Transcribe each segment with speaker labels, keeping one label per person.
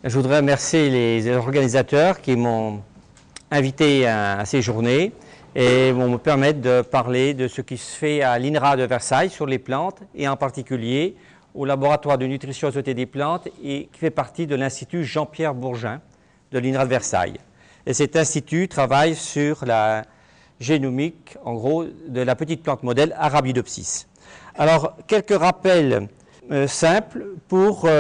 Speaker 1: Je voudrais remercier les organisateurs qui m'ont invité à ces journées et vont me permettre de parler de ce qui se fait à l'INRA de Versailles sur les plantes et en particulier au laboratoire de nutrition azotée des plantes et qui fait partie de l'Institut Jean-Pierre Bourgin de l'INRA de Versailles. Et cet institut travaille sur la génomique, en gros, de la petite plante modèle Arabidopsis. Alors, quelques rappels simples pour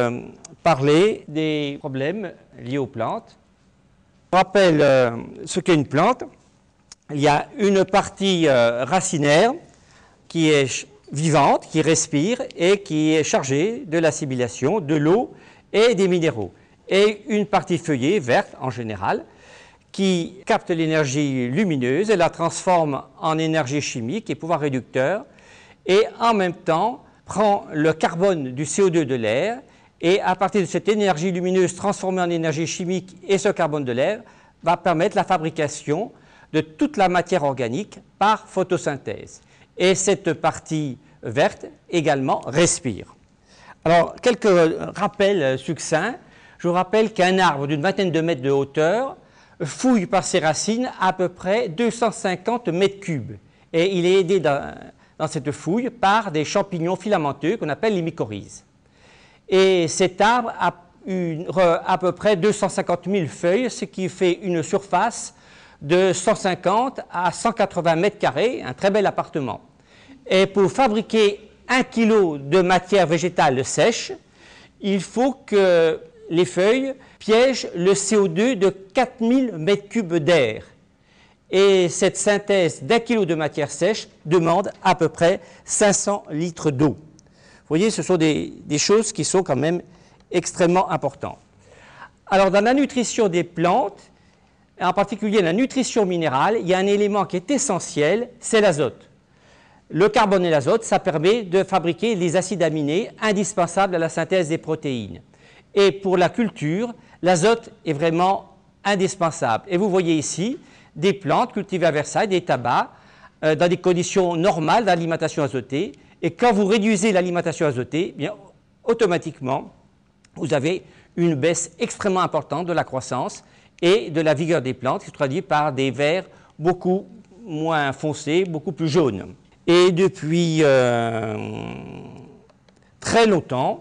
Speaker 1: parler des problèmes liés aux plantes. Je rappelle ce qu'est une plante. Il y a une partie racinaire qui est vivante, qui respire et qui est chargée de l'assimilation de l'eau et des minéraux. Et une partie feuillée, verte en général, qui capte l'énergie lumineuse et la transforme en énergie chimique et pouvoir réducteur, et en même temps prend le carbone du CO2 de l'air, et à partir de cette énergie lumineuse transformée en énergie chimique et ce carbone de l'air va permettre la fabrication de toute la matière organique par photosynthèse. Et cette partie verte également respire. Alors, quelques rappels succincts. Je vous rappelle qu'un arbre d'une vingtaine de mètres de hauteur fouille par ses racines à peu près 250 mètres cubes. Et il est aidé dans cette fouille par des champignons filamenteux qu'on appelle les mycorhizes. Et cet arbre a à peu près 250 000 feuilles, ce qui fait une surface de 150 à 180 mètres carrés, un très bel appartement. Et pour fabriquer 1 kg de matière végétale sèche, il faut que les feuilles piègent le CO2 de 4000 mètres cubes d'air. Et cette synthèse d'1 kg de matière sèche demande à peu près 500 litres d'eau. Vous voyez, ce sont des choses qui sont quand même extrêmement importantes. Alors, dans la nutrition des plantes, en particulier la nutrition minérale, il y a un élément qui est essentiel, c'est l'azote. Le carbone et l'azote, ça permet de fabriquer les acides aminés indispensables à la synthèse des protéines. Et pour la culture, l'azote est vraiment indispensable. Et vous voyez ici des plantes cultivées à Versailles, des tabacs, dans des conditions normales d'alimentation azotée. Et quand vous réduisez l'alimentation azotée, bien, automatiquement, vous avez une baisse extrêmement importante de la croissance et de la vigueur des plantes, qui se traduit par des verts beaucoup moins foncés, beaucoup plus jaunes. Et depuis très longtemps,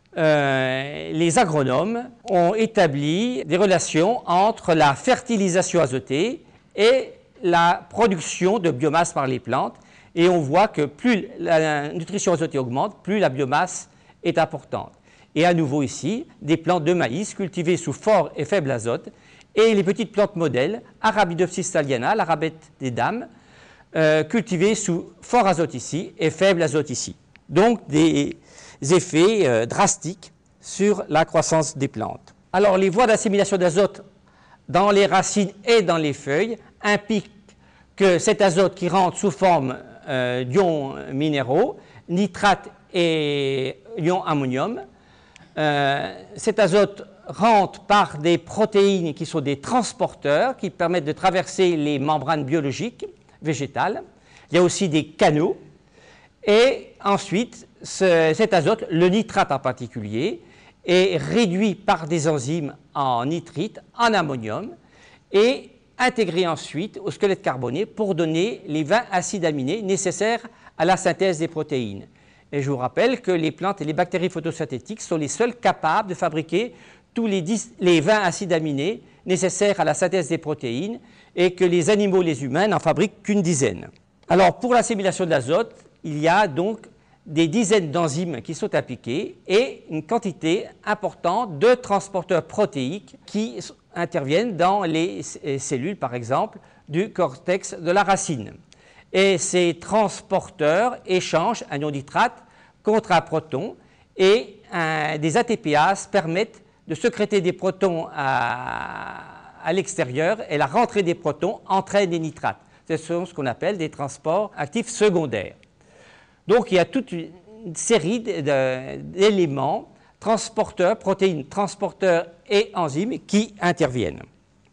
Speaker 1: les agronomes ont établi des relations entre la fertilisation azotée et la production de biomasse par les plantes. Et on voit que plus la nutrition azotée augmente, plus la biomasse est importante. Et à nouveau ici, des plantes de maïs cultivées sous fort et faible azote, et les petites plantes modèles, Arabidopsis thaliana, l'arabette des dames, cultivées sous fort azote ici et faible azote ici. Donc des effets drastiques sur la croissance des plantes. Alors les voies d'assimilation d'azote dans les racines et dans les feuilles impliquent que cet azote qui rentre sous forme d'ions minéraux, nitrate et ions ammonium, cet azote rentre par des protéines qui sont des transporteurs qui permettent de traverser les membranes biologiques végétales. Il y a aussi des canaux. Et ensuite, cet azote, le nitrate en particulier, est réduit par des enzymes en nitrite, en ammonium, et intégré ensuite au squelette carboné pour donner les 20 acides aminés nécessaires à la synthèse des protéines. Et je vous rappelle que les plantes et les bactéries photosynthétiques sont les seules capables de fabriquer tous les 20 acides aminés nécessaires à la synthèse des protéines et que les animaux, les humains, n'en fabriquent qu'une dizaine. Alors, pour l'assimilation de l'azote, il y a donc des dizaines d'enzymes qui sont appliquées et une quantité importante de transporteurs protéiques qui interviennent dans les cellules, par exemple, du cortex de la racine. Et ces transporteurs échangent un ion nitrate contre un proton et des ATPases permettent de sécréter des protons à l'extérieur et la rentrée des protons entraîne des nitrates. Ce sont ce qu'on appelle des transports actifs secondaires. Donc il y a toute une série d'éléments, transporteurs, protéines, transporteurs et enzymes qui interviennent.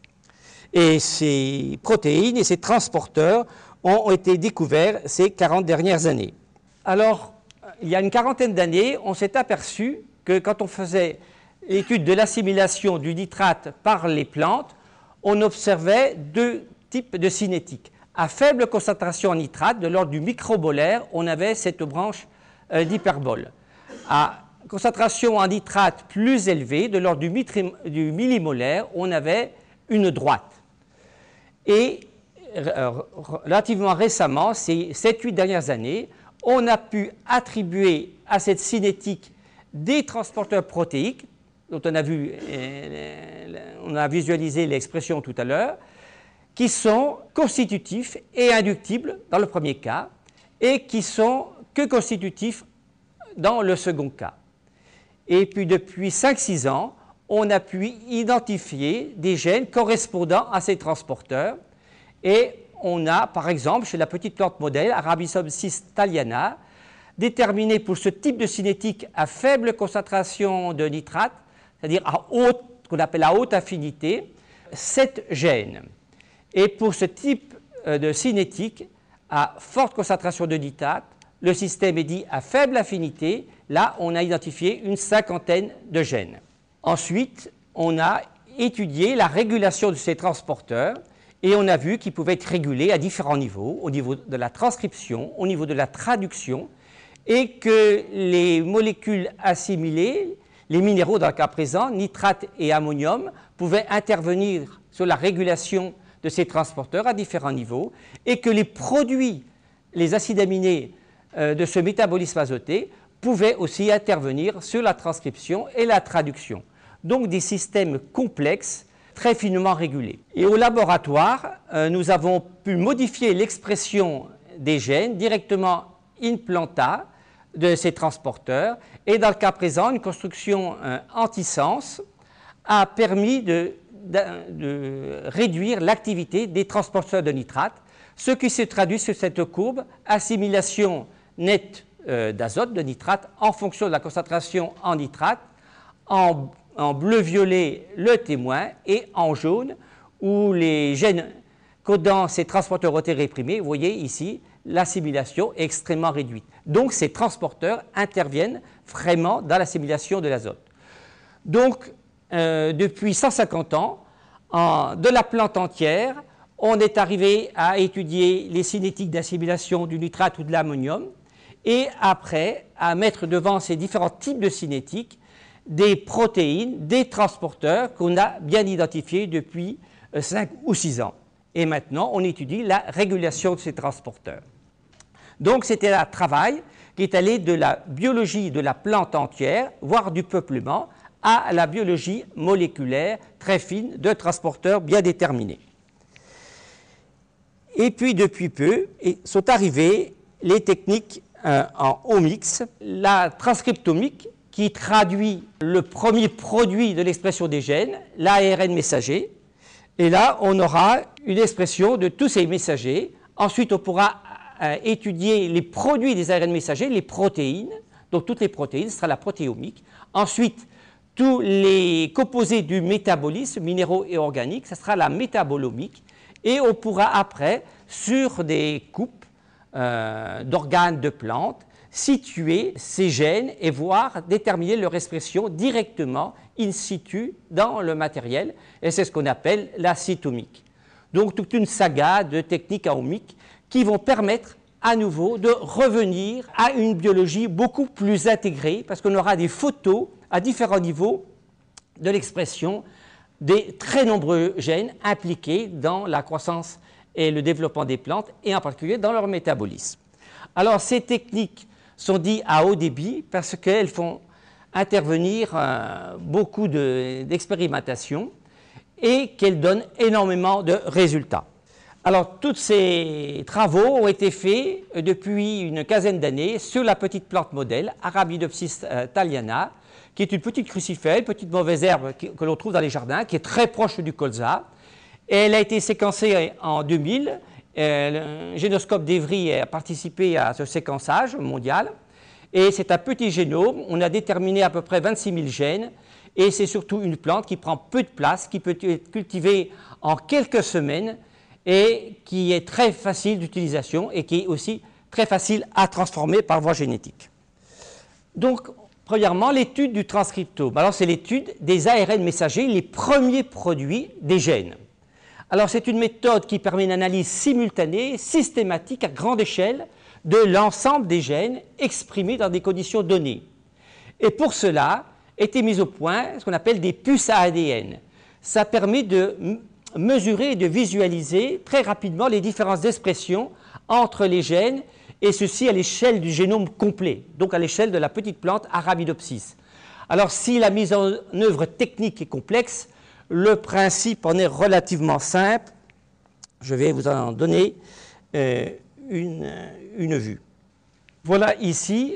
Speaker 1: Et ces protéines et ces transporteurs ont été découverts ces 40 dernières années. Alors, il y a une quarantaine d'années, on s'est aperçu que quand on faisait l'étude de l'assimilation du nitrate par les plantes, on observait deux types de cinétiques. À faible concentration en nitrate, de l'ordre du micromolaire, on avait cette branche d'hyperbole. À concentration en nitrate plus élevée, de l'ordre du millimolaire, on avait une droite. Et relativement récemment, ces 7-8 dernières années, on a pu attribuer à cette cinétique des transporteurs protéiques, dont on a visualisé l'expression tout à l'heure, qui sont constitutifs et inductibles dans le premier cas, et qui sont que constitutifs dans le second cas. Et puis depuis 5-6 ans, on a pu identifier des gènes correspondant à ces transporteurs, et on a, par exemple, chez la petite plante modèle, Arabisomyces thaliana, déterminé pour ce type de cinétique à faible concentration de nitrate, c'est-à-dire qu'on appelle à haute affinité, 7 gènes. Et pour ce type de cinétique à forte concentration de nitrate, le système est dit à faible affinité. Là, on a identifié une 50aine de gènes. Ensuite, on a étudié la régulation de ces transporteurs et on a vu qu'ils pouvaient être régulés à différents niveaux, au niveau de la transcription, au niveau de la traduction, et que les molécules assimilées, les minéraux dans le cas présent, nitrate et ammonium, pouvaient intervenir sur la régulation de ces transporteurs à différents niveaux, et que les produits, les acides aminés de ce métabolisme azoté, pouvaient aussi intervenir sur la transcription et la traduction. Donc des systèmes complexes, très finement régulés. Et au laboratoire, nous avons pu modifier l'expression des gènes directement in planta de ces transporteurs, et dans le cas présent, une construction antisens a permis de réduire l'activité des transporteurs de nitrate, ce qui se traduit sur cette courbe, assimilation nette d'azote, de nitrate, en fonction de la concentration en nitrate, en bleu-violet le témoin, et en jaune, où les gènes codant ces transporteurs ont été réprimés. Vous voyez ici, l'assimilation est extrêmement réduite. Donc ces transporteurs interviennent vraiment dans l'assimilation de l'azote. Donc, depuis 150 ans, de la plante entière, on est arrivé à étudier les cinétiques d'assimilation du nitrate ou de l'ammonium, et après à mettre devant ces différents types de cinétiques des protéines, des transporteurs qu'on a bien identifiés depuis 5 ou 6 ans. Et maintenant, on étudie la régulation de ces transporteurs. Donc, c'était un travail qui est allé de la biologie de la plante entière, voire du peuplement, à la biologie moléculaire très fine de transporteurs bien déterminés. Et puis, depuis peu, sont arrivées les techniques en omics, la transcriptomique, qui traduit le premier produit de l'expression des gènes, l'ARN messager. Et là, on aura une expression de tous ces messagers. Ensuite, on pourra étudier les produits des ARN messagers, les protéines. Donc, toutes les protéines, ce sera la protéomique. Ensuite, tous les composés du métabolisme, minéraux et organiques, ce sera la métabolomique. Et on pourra après, sur des coupes d'organes de plantes, situer ces gènes et voir déterminer leur expression directement in situ dans le matériel, et c'est ce qu'on appelle la cytomique. Donc toute une saga de techniques omiques qui vont permettre à nouveau de revenir à une biologie beaucoup plus intégrée, parce qu'on aura des photos à différents niveaux de l'expression des très nombreux gènes impliqués dans la croissance et le développement des plantes, et en particulier dans leur métabolisme. Alors ces techniques sont dites à haut débit parce qu'elles font intervenir beaucoup d'expérimentations et qu'elles donnent énormément de résultats. Alors tous ces travaux ont été faits depuis une quinzaine d'années sur la petite plante modèle, Arabidopsis thaliana, qui est une petite crucifère, une petite mauvaise herbe que l'on trouve dans les jardins, qui est très proche du colza. Et elle a été séquencée en 2000. Le génoscope d'Evry a participé à ce séquençage mondial. Et c'est un petit génome. On a déterminé à peu près 26 000 gènes. Et c'est surtout une plante qui prend peu de place, qui peut être cultivée en quelques semaines et qui est très facile d'utilisation et qui est aussi très facile à transformer par voie génétique. Donc, Premièrement, l'étude du transcriptome. Alors, c'est l'étude des ARN messagers, les premiers produits des gènes. Alors, c'est une méthode qui permet une analyse simultanée, systématique, à grande échelle, de l'ensemble des gènes exprimés dans des conditions données. Et pour cela, été mis au point ce qu'on appelle des puces à ADN. Ça permet de mesurer et de visualiser très rapidement les différences d'expression entre les gènes, et ceci à l'échelle du génome complet, donc à l'échelle de la petite plante Arabidopsis. Alors, si la mise en œuvre technique est complexe, le principe en est relativement simple. Je vais vous en donner une vue. Voilà ici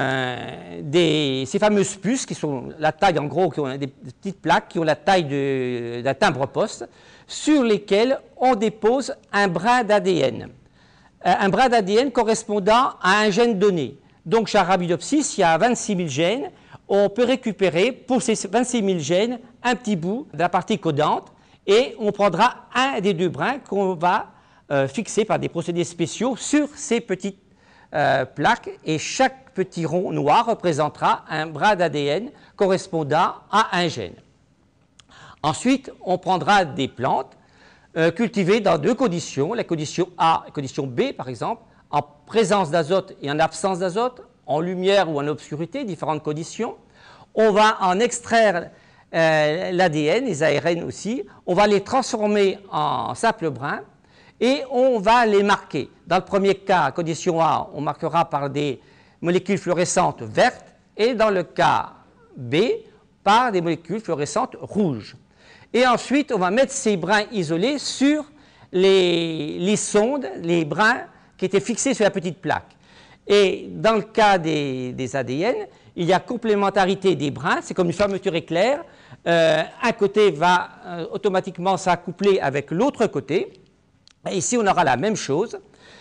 Speaker 1: ces fameuses puces qui sont la taille, en gros, qui ont des petites plaques qui ont la taille d'un timbre-poste, sur lesquelles on dépose un brin d'ADN. Un brin d'ADN correspondant à un gène donné. Donc, chez Arabidopsis, il y a 26 000 gènes. On peut récupérer pour ces 26 000 gènes un petit bout de la partie codante et on prendra un des deux brins qu'on va fixer par des procédés spéciaux sur ces petites plaques, et chaque petit rond noir représentera un brin d'ADN correspondant à un gène. Ensuite, on prendra des plantes cultivées dans deux conditions, la condition A et la condition B par exemple, en présence d'azote et en absence d'azote, en lumière ou en obscurité, différentes conditions. On va en extraire l'ADN, les ARN aussi, on va les transformer en simples brins et on va les marquer. Dans le premier cas, condition A, on marquera par des molécules fluorescentes vertes, et dans le cas B, par des molécules fluorescentes rouges. Et ensuite, on va mettre ces brins isolés sur les sondes, les brins qui étaient fixés sur la petite plaque. Et dans le cas des ADN, il y a complémentarité des brins, c'est comme une fermeture éclair. Un côté va automatiquement s'accoupler avec l'autre côté. Et ici, on aura la même chose.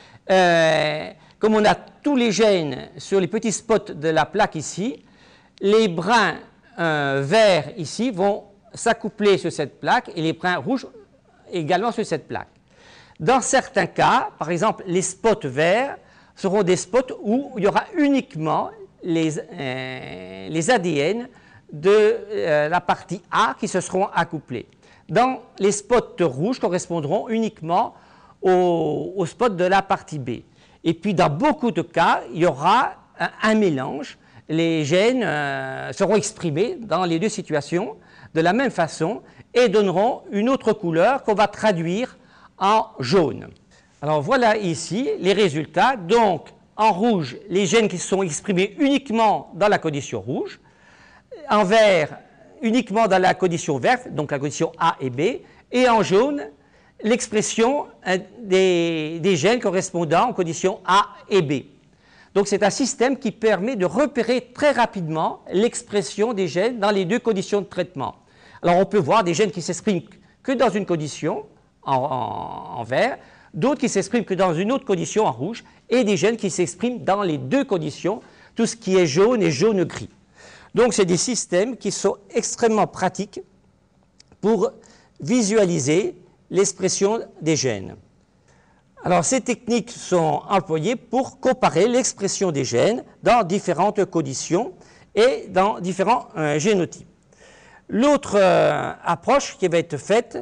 Speaker 1: Comme on a tous les gènes sur les petits spots de la plaque ici, les brins verts ici vont s'accoupler sur cette plaque et les brins rouges également sur cette plaque. Dans certains cas, par exemple, les spots verts seront des spots où il y aura uniquement les ADN de la partie A qui se seront accouplés. Dans les spots rouges correspondront uniquement aux spots de la partie B. Et puis dans beaucoup de cas, il y aura un mélange. Les gènes seront exprimés dans les deux situations de la même façon et donneront une autre couleur qu'on va traduire en jaune. Alors voilà ici les résultats. Donc en rouge, les gènes qui sont exprimés uniquement dans la condition rouge, en vert uniquement dans la condition verte, donc la condition A et B, et en jaune l'expression des gènes correspondant aux conditions A et B. Donc c'est un système qui permet de repérer très rapidement l'expression des gènes dans les deux conditions de traitement. Alors on peut voir des gènes qui s'expriment que dans une condition en vert, d'autres qui s'expriment que dans une autre condition en rouge, et des gènes qui s'expriment dans les deux conditions, tout ce qui est jaune et jaune-gris. Donc c'est des systèmes qui sont extrêmement pratiques pour visualiser l'expression des gènes. Alors ces techniques sont employées pour comparer l'expression des gènes dans différentes conditions et dans différents génotypes. L'autre approche qui va être faite,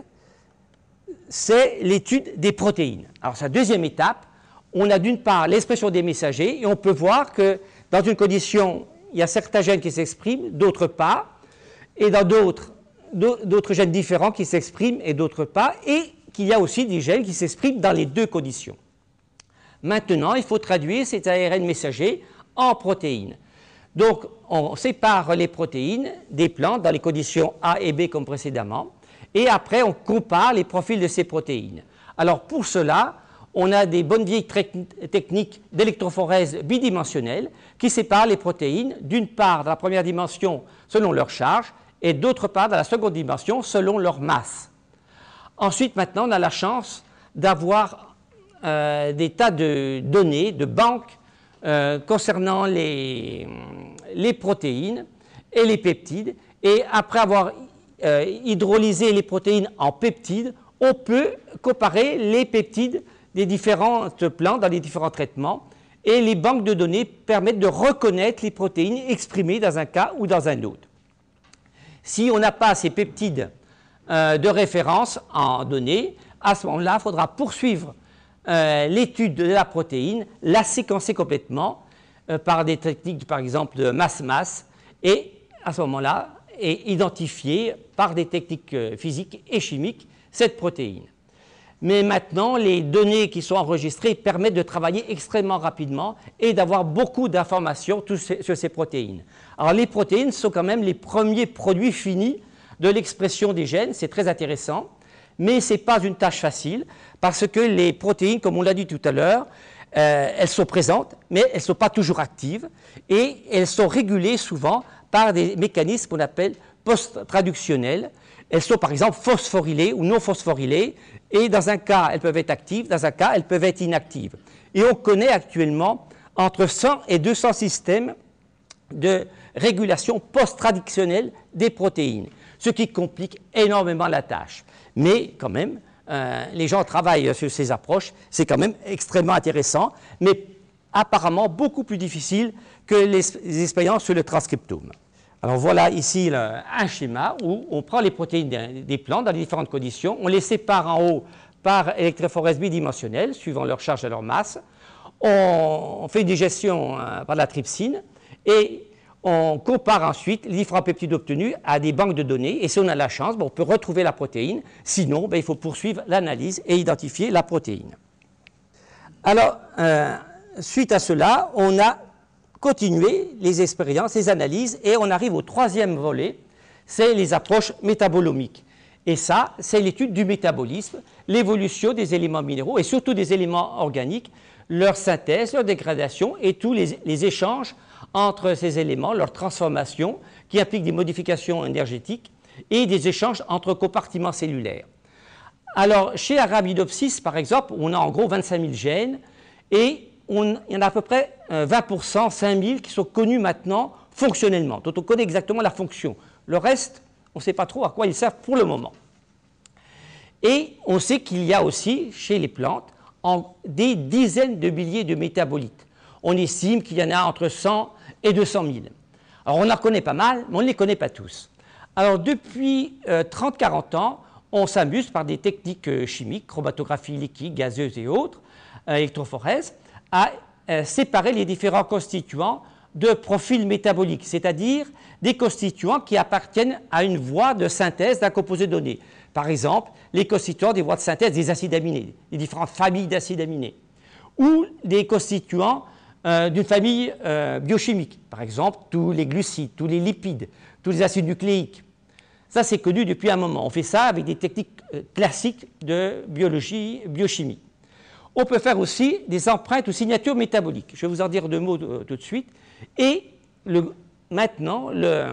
Speaker 1: c'est l'étude des protéines. Alors sa deuxième étape, on a d'une part l'expression des messagers et on peut voir que dans une condition, il y a certains gènes qui s'expriment, d'autres pas, et dans d'autres gènes différents qui s'expriment et d'autres pas, et qu'il y a aussi des gènes qui s'expriment dans les deux conditions. Maintenant, il faut traduire ces ARN messagers en protéines. Donc, on sépare les protéines des plantes dans les conditions A et B comme précédemment, et après, on compare les profils de ces protéines. Alors, pour cela, on a des bonnes vieilles techniques d'électrophorèse bidimensionnelle qui séparent les protéines, d'une part dans la première dimension selon leur charge, et d'autre part dans la seconde dimension selon leur masse. Ensuite, maintenant, on a la chance d'avoir des tas de données, de banques concernant les protéines et les peptides. Et après avoir hydrolysé les protéines en peptides, on peut comparer les peptides des différentes plantes dans les différents traitements et les banques de données permettent de reconnaître les protéines exprimées dans un cas ou dans un autre. Si on n'a pas ces peptides de référence en données, à ce moment-là, il faudra poursuivre l'étude de la protéine, la séquencer complètement par des techniques, par exemple, de masse-masse, et à ce moment-là, identifier par des techniques physiques et chimiques cette protéine. Mais maintenant, les données qui sont enregistrées permettent de travailler extrêmement rapidement et d'avoir beaucoup d'informations sur ces protéines. Alors, les protéines sont quand même les premiers produits finis de l'expression des gènes, c'est très intéressant, mais ce n'est pas une tâche facile parce que les protéines, comme on l'a dit tout à l'heure, elles sont présentes, mais elles ne sont pas toujours actives et elles sont régulées souvent par des mécanismes qu'on appelle post-traductionnels. Elles sont par exemple phosphorylées ou non phosphorylées, et dans un cas, elles peuvent être actives, dans un cas, elles peuvent être inactives. Et on connaît actuellement entre 100 et 200 systèmes de régulation post-traductionnelle des protéines, ce qui complique énormément la tâche. Mais quand même, les gens travaillent sur ces approches, c'est quand même extrêmement intéressant, mais apparemment beaucoup plus difficile que les expériences sur le transcriptome. Alors voilà ici un schéma où on prend les protéines des plantes dans les différentes conditions, on les sépare en haut par électrophorèse bidimensionnelle, suivant leur charge et leur masse, on fait une digestion par la trypsine et on compare ensuite les différents peptides obtenus à des banques de données, et si on a la chance, on peut retrouver la protéine, sinon il faut poursuivre l'analyse et identifier la protéine. Alors, suite à cela, on a continué les expériences, les analyses, et on arrive au troisième volet, c'est les approches métabolomiques. Et ça, c'est l'étude du métabolisme, l'évolution des éléments minéraux et surtout des éléments organiques, leur synthèse, leur dégradation et tous les échanges entre ces éléments, leur transformation, qui impliquent des modifications énergétiques et des échanges entre compartiments cellulaires. Alors, chez Arabidopsis, par exemple, on a en gros 25 000 gènes et il y en a à peu près 20%, 5 000 qui sont connus maintenant fonctionnellement, dont on connaît exactement la fonction. Le reste, on ne sait pas trop à quoi ils servent pour le moment. Et on sait qu'il y a aussi, chez les plantes, des dizaines de milliers de métabolites. On estime qu'il y en a entre 100 et 200 000. Alors on en connaît pas mal, mais on ne les connaît pas tous. Alors depuis 30-40 ans, on s'amuse par des techniques chimiques, chromatographie liquide, gazeuse et autres, électrophorèse, à séparer les différents constituants de profils métaboliques, c'est-à-dire des constituants qui appartiennent à une voie de synthèse d'un composé donné. Par exemple, les constituants des voies de synthèse des acides aminés, les différentes familles d'acides aminés, ou des constituants d'une famille biochimique, par exemple tous les glucides, tous les lipides, tous les acides nucléiques. Ça, c'est connu depuis un moment. On fait ça avec des techniques classiques de biologie, biochimie. On peut faire aussi des empreintes ou signatures métaboliques. Je vais vous en dire deux mots tout de suite. Et maintenant,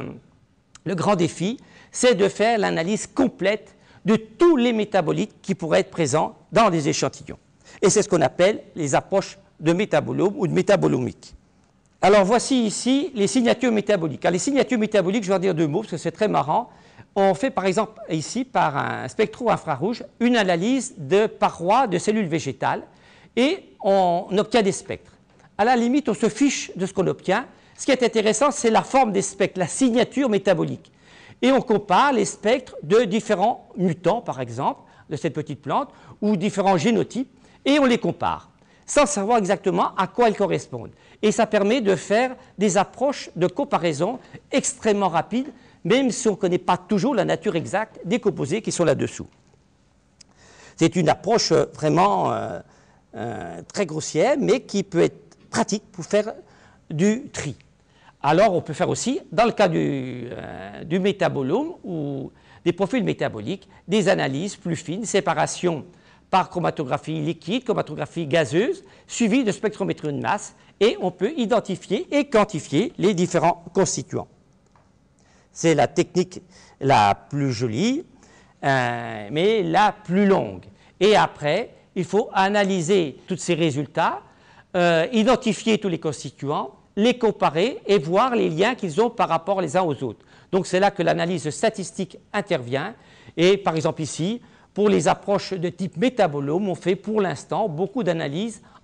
Speaker 1: le grand défi, c'est de faire l'analyse complète de tous les métabolites qui pourraient être présents dans les échantillons. Et c'est ce qu'on appelle les approches de métabolome ou de métabolomique. Alors voici ici les signatures métaboliques. Alors, les signatures métaboliques, je vais en dire deux mots parce que c'est très marrant. On fait par exemple ici, par un spectro-infrarouge, une analyse de parois de cellules végétales et on obtient des spectres. À la limite, on se fiche de ce qu'on obtient. Ce qui est intéressant, c'est la forme des spectres, la signature métabolique. Et on compare les spectres de différents mutants, par exemple, de cette petite plante, ou différents génotypes, et on les compare, sans savoir exactement à quoi ils correspondent. Et ça permet de faire des approches de comparaison extrêmement rapides, même si on ne connaît pas toujours la nature exacte des composés qui sont là-dessous. C'est une approche vraiment très grossière, mais qui peut être pratique pour faire du tri. Alors, on peut faire aussi, dans le cas du métabolome ou des profils métaboliques, des analyses plus fines, séparation par chromatographie liquide, chromatographie gazeuse, suivie de spectrométrie de masse, et on peut identifier et quantifier les différents constituants. C'est la technique la plus jolie, mais la plus longue. Et après, il faut analyser tous ces résultats, identifier tous les constituants, les comparer et voir les liens qu'ils ont par rapport les uns aux autres. Donc c'est là que l'analyse statistique intervient. Et par exemple ici, pour les approches de type métabolome, on fait pour l'instant beaucoup d'analyses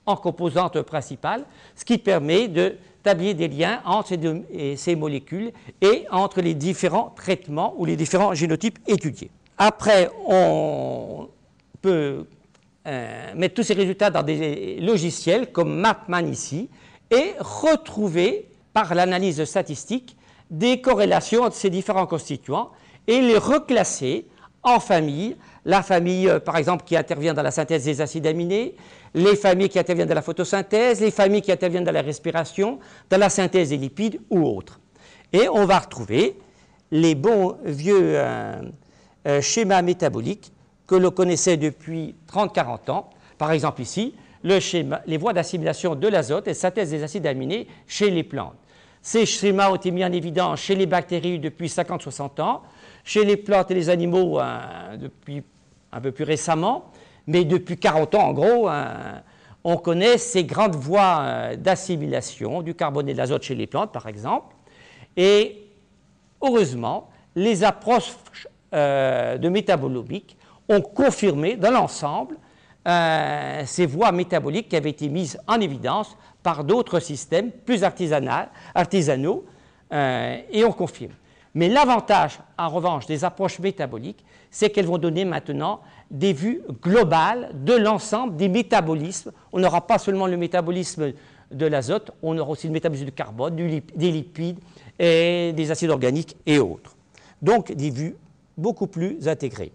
Speaker 1: en composante principale, ce qui permet d'établir des liens entre ces molécules et entre les différents traitements ou les différents génotypes étudiés. Après, on peut mettre tous ces résultats dans des logiciels comme MapMan ici et retrouver par l'analyse statistique des corrélations entre ces différents constituants et les reclasser en familles. La famille, par exemple, qui intervient dans la synthèse des acides aminés, les familles qui interviennent dans la photosynthèse, les familles qui interviennent dans la respiration, dans la synthèse des lipides ou autres. Et on va retrouver les bons vieux schémas métaboliques que l'on connaissait depuis 30-40 ans. Par exemple ici, les voies d'assimilation de l'azote et synthèse des acides aminés chez les plantes. Ces schémas ont été mis en évidence chez les bactéries depuis 50-60 ans, chez les plantes et les animaux depuis un peu plus récemment, mais depuis 40 ans en gros, on connaît ces grandes voies d'assimilation du carbone et de l'azote chez les plantes par exemple. Et heureusement, les approches de métabolomique ont confirmé dans l'ensemble ces voies métaboliques qui avaient été mises en évidence par d'autres systèmes plus artisanaux et on confirme. Mais l'avantage, en revanche, des approches métaboliques, c'est qu'elles vont donner maintenant des vues globales de l'ensemble des métabolismes. On n'aura pas seulement le métabolisme de l'azote, on aura aussi le métabolisme du carbone, des lipides, et des acides organiques et autres. Donc, des vues beaucoup plus intégrées.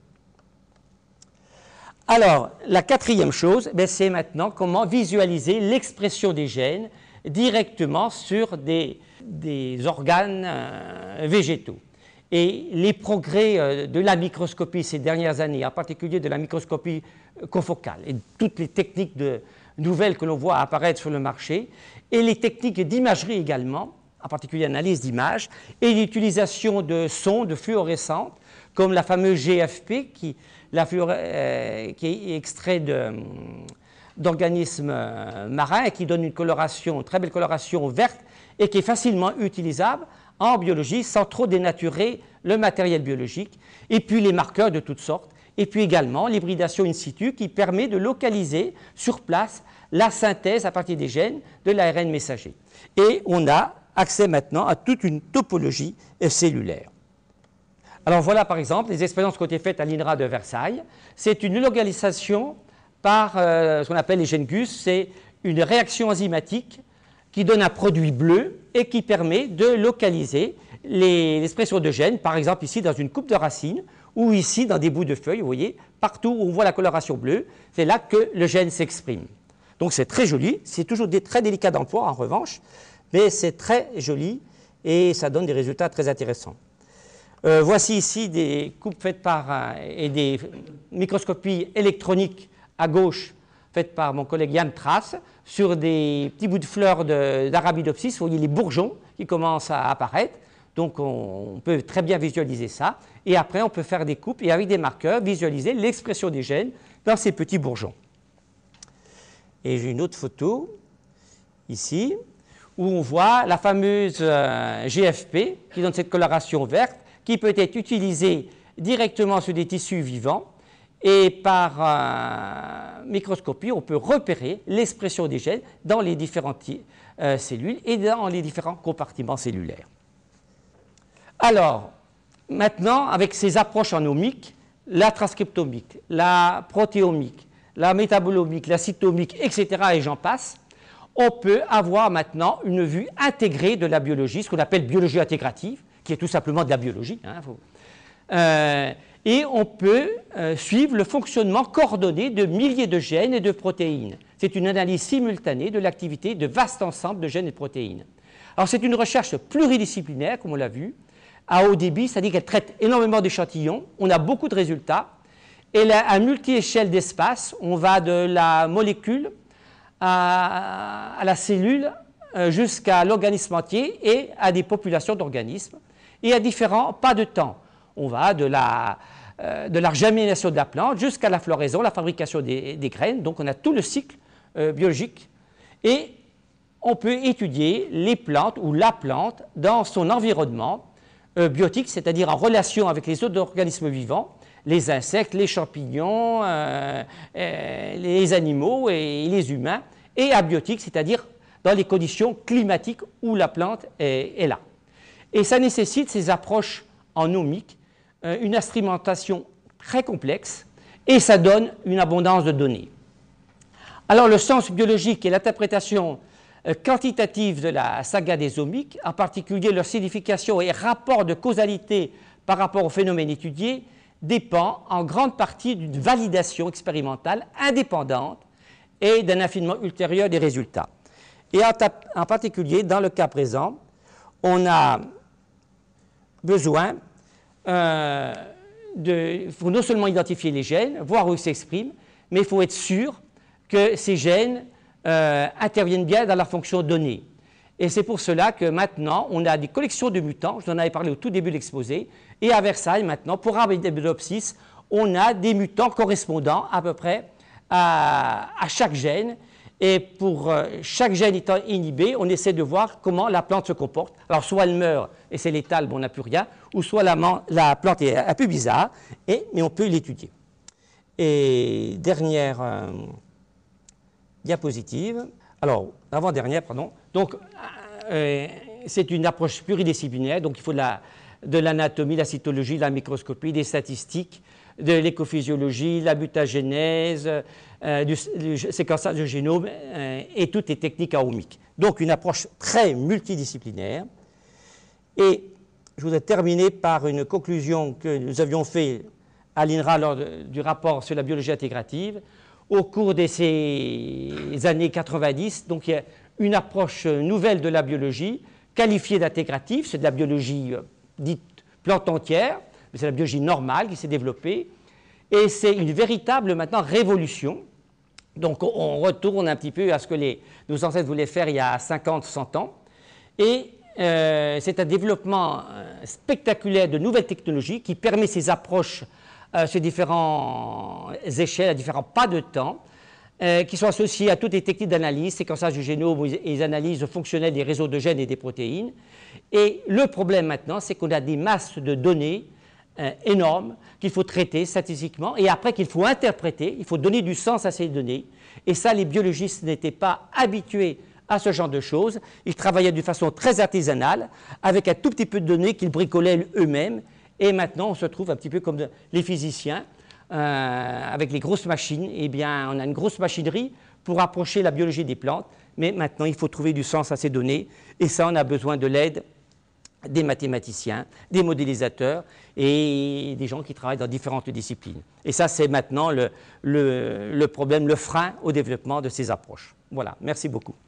Speaker 1: Alors, la quatrième chose, c'est maintenant comment visualiser l'expression des gènes directement sur des organes végétaux. Et les progrès de la microscopie ces dernières années, en particulier de la microscopie confocale, et toutes les techniques nouvelles que l'on voit apparaître sur le marché, et les techniques d'imagerie également, en particulier l'analyse d'images, et l'utilisation de sondes fluorescentes, comme la fameuse GFP, qui est extrait d'organismes marins et qui donne une très belle coloration verte et qui est facilement utilisable en biologie sans trop dénaturer le matériel biologique, et puis les marqueurs de toutes sortes, et puis également l'hybridation in situ qui permet de localiser sur place la synthèse à partir des gènes de l'ARN messager. Et on a accès maintenant à toute une topologie cellulaire. Alors voilà par exemple les expériences qui ont été faites à l'INRA de Versailles. C'est une localisation par ce qu'on appelle les gènes GUS, c'est une réaction enzymatique qui donne un produit bleu et qui permet de localiser l'expression de gènes, par exemple ici dans une coupe de racines ou ici dans des bouts de feuilles, vous voyez, partout où on voit la coloration bleue, c'est là que le gène s'exprime. Donc c'est très joli, c'est toujours très délicat d'emploi en revanche, mais c'est très joli et ça donne des résultats très intéressants. Voici ici des coupes faites et des microscopies électroniques à gauche faites par mon collègue Yann Trace sur des petits bouts de fleurs d'Arabidopsis. Vous voyez les bourgeons qui commencent à apparaître. Donc on peut très bien visualiser ça. Et après on peut faire des coupes et avec des marqueurs visualiser l'expression des gènes dans ces petits bourgeons. Et j'ai une autre photo ici où on voit la fameuse GFP qui donne cette coloration verte qui peut être utilisée directement sur des tissus vivants et par microscopie, on peut repérer l'expression des gènes dans les différentes cellules et dans les différents compartiments cellulaires. Alors, maintenant, avec ces approches en omique, la transcriptomique, la protéomique, la métabolomique, la cytomique, etc., et j'en passe, on peut avoir maintenant une vue intégrée de la biologie, ce qu'on appelle biologie intégrative, qui est tout simplement de la biologie. Et on peut suivre le fonctionnement coordonné de milliers de gènes et de protéines. C'est une analyse simultanée de l'activité de vastes ensembles de gènes et de protéines. Alors c'est une recherche pluridisciplinaire, comme on l'a vu, à haut débit, c'est-à-dire qu'elle traite énormément d'échantillons, on a beaucoup de résultats, elle a un multi-échelle d'espace, on va de la molécule à la cellule jusqu'à l'organisme entier et à des populations d'organismes, et à différents pas de temps. On va de la germination de la plante jusqu'à la floraison, la fabrication des graines. Donc on a tout le cycle biologique et on peut étudier les plantes ou la plante dans son environnement biotique, c'est-à-dire en relation avec les autres organismes vivants, les insectes, les champignons, les animaux et les humains, et abiotique, c'est-à-dire dans les conditions climatiques où la plante est là. Et ça nécessite ces approches en omique, une instrumentation très complexe, et ça donne une abondance de données. Alors le sens biologique et l'interprétation quantitative de la saga des omiques, en particulier leur signification et rapport de causalité par rapport au phénomène étudié, dépend en grande partie d'une validation expérimentale indépendante et d'un affinement ultérieur des résultats. Et en particulier, dans le cas présent, on a besoin il faut non seulement identifier les gènes, voir où ils s'expriment, mais il faut être sûr que ces gènes interviennent bien dans la fonction donnée. Et c'est pour cela que maintenant, on a des collections de mutants, je vous en avais parlé au tout début de l'exposé, et à Versailles, maintenant, pour Arabidopsis, on a des mutants correspondant à peu près à chaque gène. Et pour chaque gène étant inhibé, on essaie de voir comment la plante se comporte. Alors, soit elle meurt et c'est létal, bon, on n'a plus rien, ou soit la plante est un peu bizarre, mais on peut l'étudier. Et dernière diapositive, alors, avant-dernière, pardon. Donc, c'est une approche pluridisciplinaire, donc il faut de l'anatomie, la cytologie, la microscopie, des statistiques, de l'écophysiologie, la mutagénèse, du séquençage de génome et toutes les techniques aomiques. Donc une approche très multidisciplinaire. Et je voudrais terminer par une conclusion que nous avions faite à l'INRA lors du rapport sur la biologie intégrative. Au cours de ces années 90, donc il y a une approche nouvelle de la biologie, qualifiée d'intégrative, c'est de la biologie dite plante entière, mais c'est la biologie normale qui s'est développée, et c'est une véritable maintenant révolution. Donc on retourne un petit peu à ce que nos ancêtres voulaient faire il y a 50, 100 ans, et c'est un développement spectaculaire de nouvelles technologies qui permet ces approches sur différentes échelles, à différents pas de temps, qui sont associés à toutes les techniques d'analyse, séquençage du génome et les analyses fonctionnelles des réseaux de gènes et des protéines. Et le problème maintenant, c'est qu'on a des masses de données énormes qu'il faut traiter statistiquement et après qu'il faut interpréter, il faut donner du sens à ces données. Et ça, les biologistes n'étaient pas habitués à ce genre de choses. Ils travaillaient d'une façon très artisanale, avec un tout petit peu de données qu'ils bricolaient eux-mêmes. Et maintenant, on se trouve un petit peu comme les physiciens, avec les grosses machines. Eh bien, on a une grosse machinerie pour approcher la biologie des plantes, mais maintenant, il faut trouver du sens à ces données. Et ça, on a besoin de l'aide des mathématiciens, des modélisateurs et des gens qui travaillent dans différentes disciplines. Et ça, c'est maintenant le problème, le frein au développement de ces approches. Voilà, merci beaucoup.